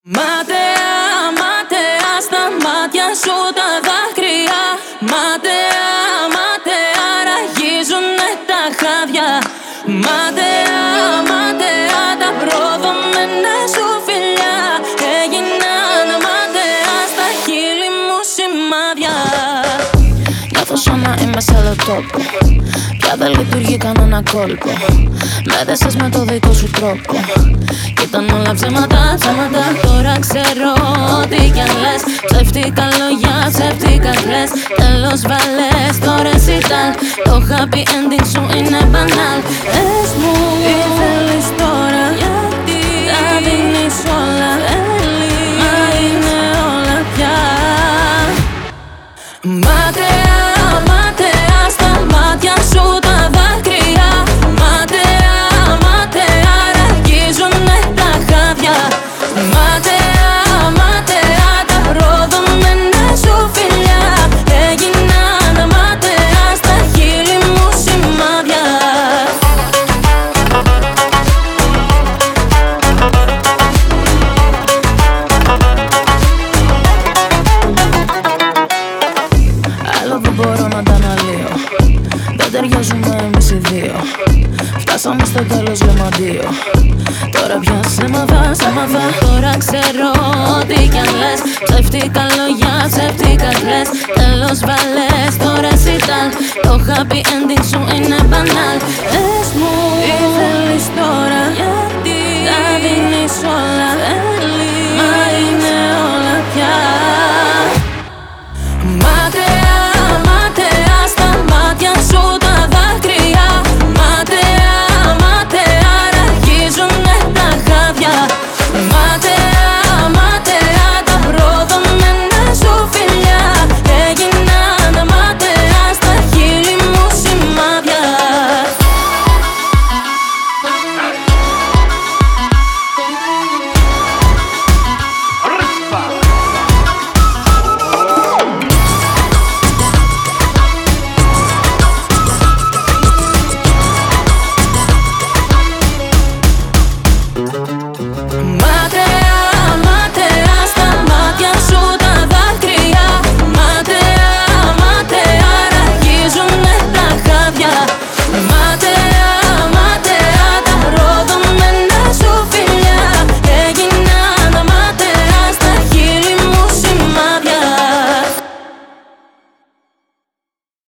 Ματέα, ματέα, στα μάτια σου τα δάκρυα. Ματέα, ματέα, ραγίζουνε τα χάδια. Ματέα, ματέα, τα προδομένα σου φιλιά έγιναν ματέα στα χείλη μου σημάδια. Νιώθω σαν να είμαι σε άλλο τόπο. Πια δεν λειτουργεί κανένα κόλπο. Με δέσες με το δικό σου τρόπο. Κι ήταν όλα ψέματα, ψέματα. Τώρα ξέρω ό,τι κι αν λες. Ψεύτικα λόγια, ψεύτικα κλαις. Τέλος βάλες το recital. Το happy ending σου είναι banal. Πες μου τι θέλεις τώρα, γιατί τα δίνεις όλα. Μα είναι όλα πια. Ματέα, ματέα, στα μάτια σου τα δάκρυα. Ματέα, ματέα, ραγίζουνε τα χάδια. Ματέα, ματέα, τα προδομένα σου φιλιά έγιναν ματέα στα χείλη μου σημάδια. Άλλο δεν μπορώ να τα αναλύω. Δεν ταιριάζουμε εμείς οι δύο. Φτάσαμε στο τέλος γεμαντίο. Τώρα πια σε μάθα, σε μάθα. Τώρα ξέρω ό,τι κι αν λες. Ψεύτικα λόγια, ψεύτικα κλαις. Τέλος βάλες το recital. Το happy ending σου είναι banal. Πες μου τι θέλεις τώρα, γιατί τα δίνεις όλα.